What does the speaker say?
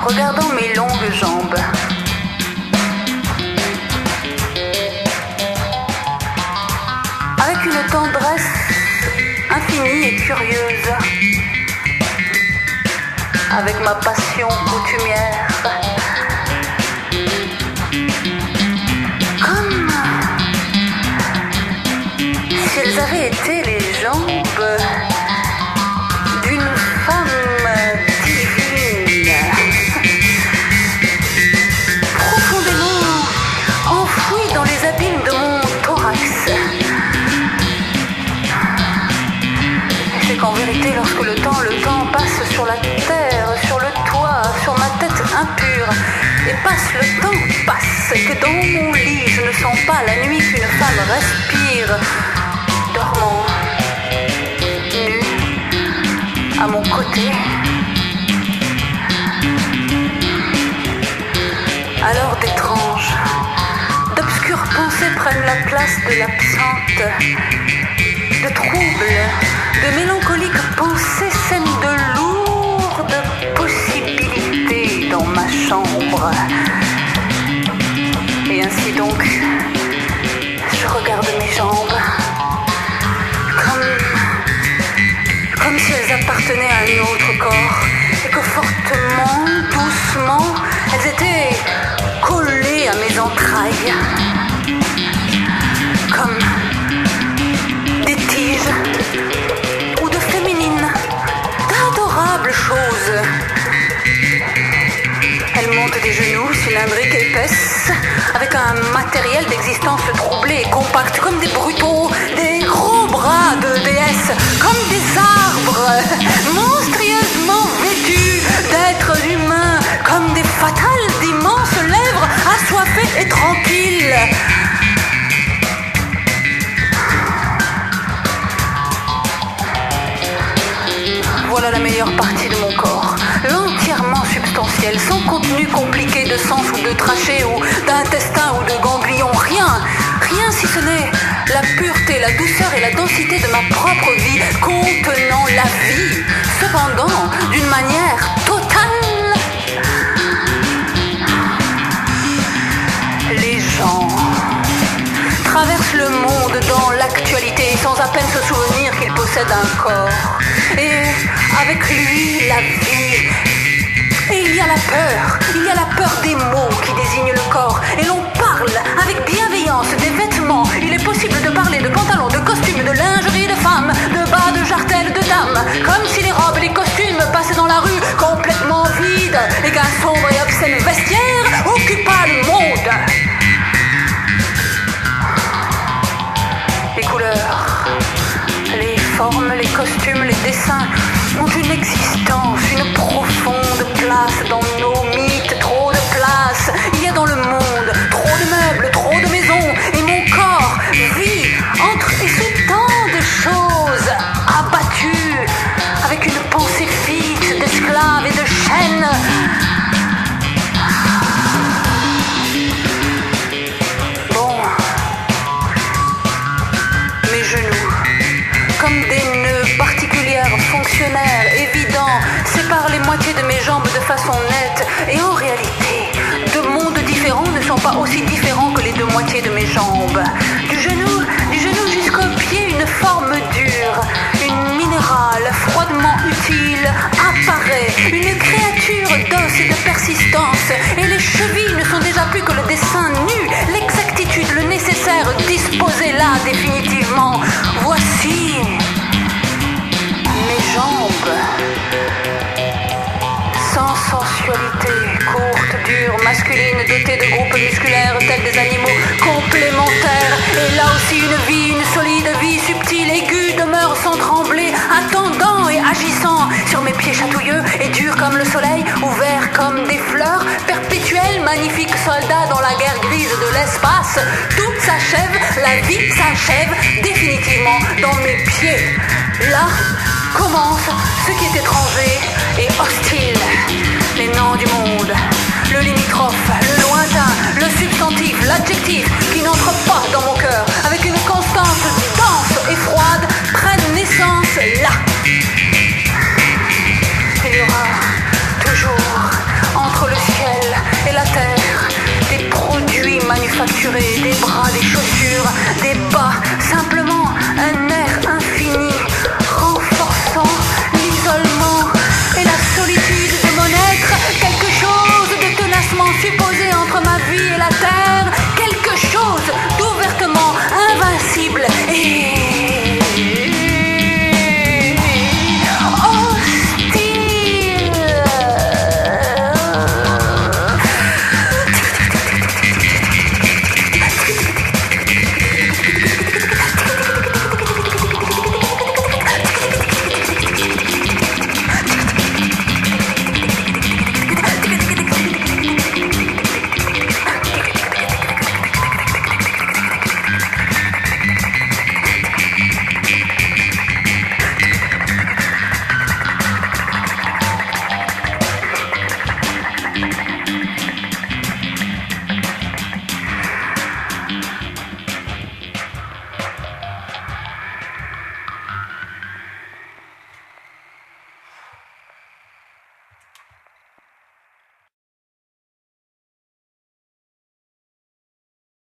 regardant mes longues jambes. Avec une tendresse infinie et curieuse, avec ma passion coutumière, comme si elles avaient été les jambes d'une femme divine, profondément enfouie dans les abîmes de mon thorax. Et c'est qu'en vérité, lorsque le temps passe sur la terre, sur le toit, sur ma tête impure, et passe, et que dans mon lit, je ne sens pas la nuit qu'une femme respire, dormant, nue, à mon côté. Alors d'obscures pensées prennent la place de l'absente, de troubles, de mélancoliques pensées sèment de lourdes possibilités dans ma chambre. Et ainsi donc, je regarde mes jambes comme si elles appartenaient à un autre corps et que fortement, doucement, elles étaient collées à mes entrailles comme des tiges ou de féminines, d'adorables choses. Elles montent des genoux cylindriques et épaisses, avec un matériel d'existence troublé et compact, comme des brutaux, des gros bras de déesses, comme des arbres, monstrueusement vêtus d'êtres humains, comme des fatales d'immenses lèvres, assoiffées et tranquilles. Voilà la meilleure partie de mon corps, l'entièrement substantielle, sans contenu compliqué de sens ou de trachée ou d'intestin ou de ganglion, rien si ce n'est la pureté, la douceur et la densité de ma propre vie, contenant la vie, cependant d'une manière totale. Les gens traversent le monde dans l'actualité sans à peine se souvenir qu'ils possèdent un corps. Et avec lui, la vie. Et il y a la peur des mots qui désignent le corps. Et l'on parle avec bienveillance des vêtements. Il est possible de parler de pantalons, de costumes, de lingerie de femmes, de bas, de jartelles, de dames. Comme si les robes et les costumes passaient dans la rue complètement vides et qu'un sombre et obscène vestiaire occupât le monde. Les couleurs, les formes, les costumes, les dessins ont une existence, une profonde place dans nos mythes, trop de place. Il y a dans le monde trop de meubles, trop de maisons, et mon corps vit entre et sous tant de choses abattues, avec une pensée fixe d'esclaves et de chaînes. Bon, mes genoux, comme des nœuds particulières, fonctionnaires, évidents, séparent les moitiés de mes jambes de façon nette. Et en réalité, deux mondes différents ne sont pas aussi différents que les deux moitiés de mes jambes. Du genou jusqu'au pied, une forme dure, une minérale froidement utile apparaît, une créature d'os et de persistance. Et les chevilles ne sont déjà plus que le dessin nu, l'exactitude, le nécessaire disposé là définitivement. Voici mes jambes, sans sensualité, courtes, dures, masculines, dotées de groupes musculaires tels des animaux complémentaires. Et là aussi une vie, une solide vie subtile, aiguë, demeure sans trembler, attendant et agissant sur mes pieds chatouilleux et durs comme le soleil, ouverts comme des fleurs, perpétuels, magnifiques soldats dans la guerre grise de l'espace. Tout s'achève, la vie s'achève définitivement dans mes pieds. Là commence ce qui est étranger et hostile. Les noms du monde, le limitrophe, le lointain, le substantif, l'adjectif qui n'entre pas dans mon cœur, avec une constance dense et froide, prennent naissance là. Il y aura toujours entre dénaturés, des bras, des chaussures, des bas,